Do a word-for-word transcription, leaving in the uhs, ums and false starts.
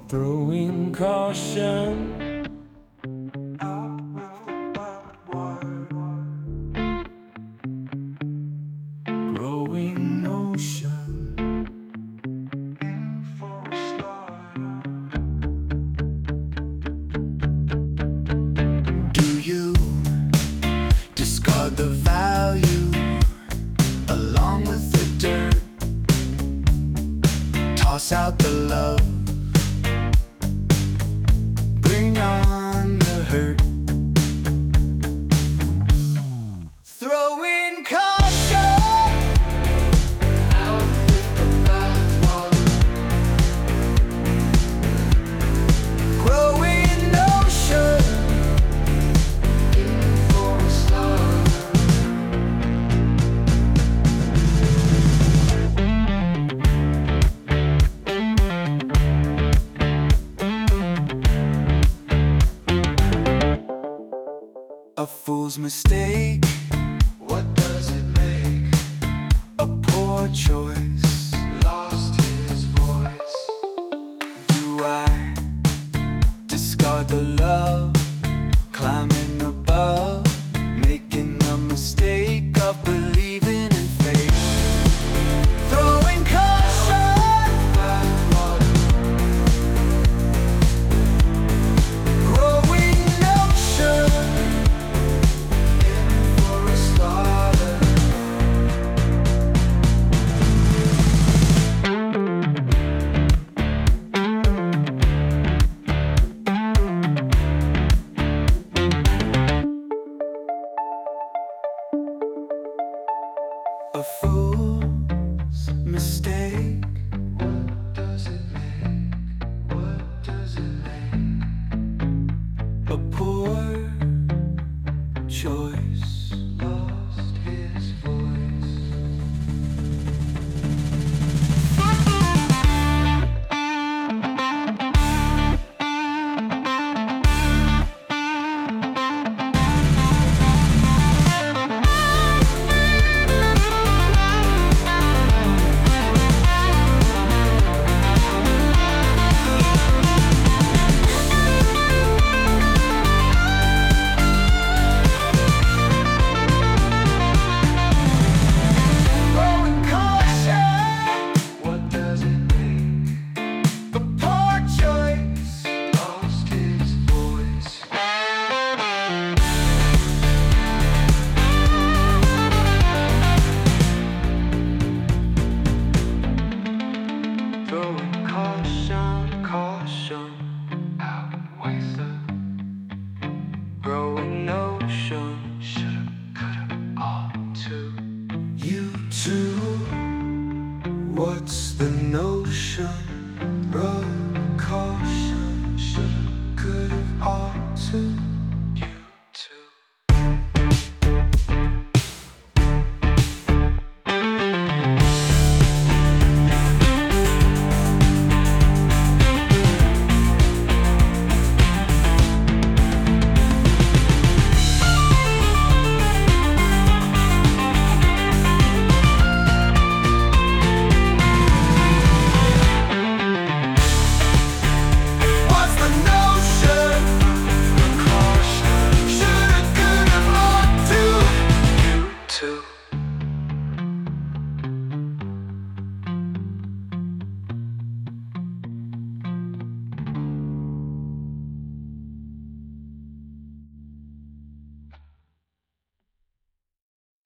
Throwing caution, growing ocean. Do you discard the value along with the dirt? Toss out the love, bring on the hurt. Throwing caution, out with the bathwater. Growing ocean, in for a slaughter. A fool's mistake, what does it make? A poor choice,